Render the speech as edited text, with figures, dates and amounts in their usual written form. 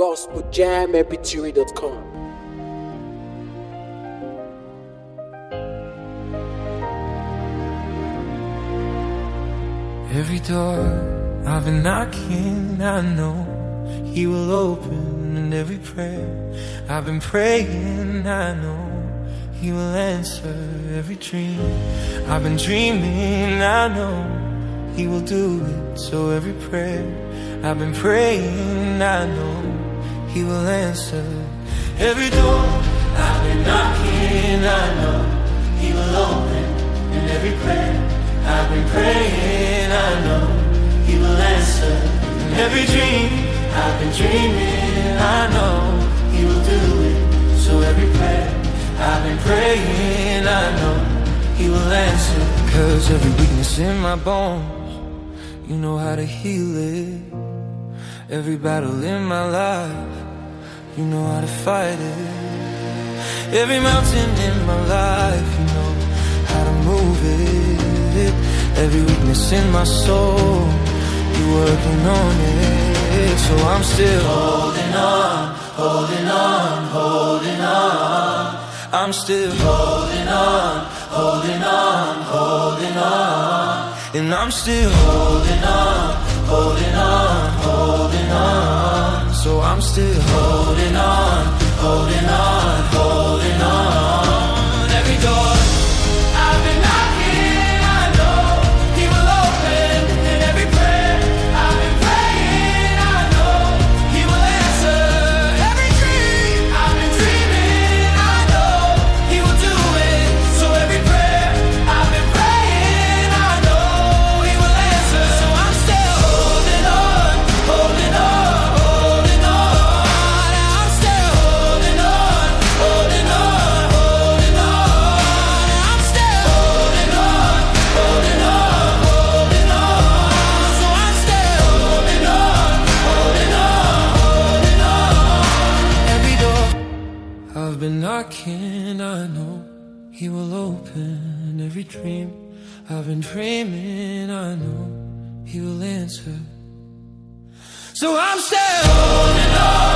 gospeljammpg.com. Every door I've been knocking, I know He will open, and every prayer I've been praying, I know He will answer. Every dream I've been dreaming, I know He will do it. So every prayer I've been praying, I know He will answer. Every door I've been knocking, I know He will open, and every prayer I've been praying, I know He will answer. And every dream I've been dreaming, I know He will do it. So every prayer I've been praying, I know He will answer. 'Cause every weakness in my bones, You know how to heal it. Every battle in my life, You know how to fight it. Every mountain in my life, You know how to move it. Every weakness in my soul, You're working on it. So I'm still holding on, holding on, holding on. I'm still holding on, holding on, holding on. And I'm still holding on, holding on, holding on. So I'm still holding on, holding on, holding on. Every door I've been knocking, I know He will open. And every prayer I've been praying, I know He will answer. Every dream I've been dreaming, I know He will do it. So every prayer I've been praying, I know He will answer. So I'm still holding on, holding on, holding on. I'm still holding on, holding on, holding on. I'm still holding on, holding on, holding on. So I'm still holding on, holding on, holding on. Every door I've been knocking, I know He will open. Every dream I've been dreaming, I know He will answer. So I'm still holding on.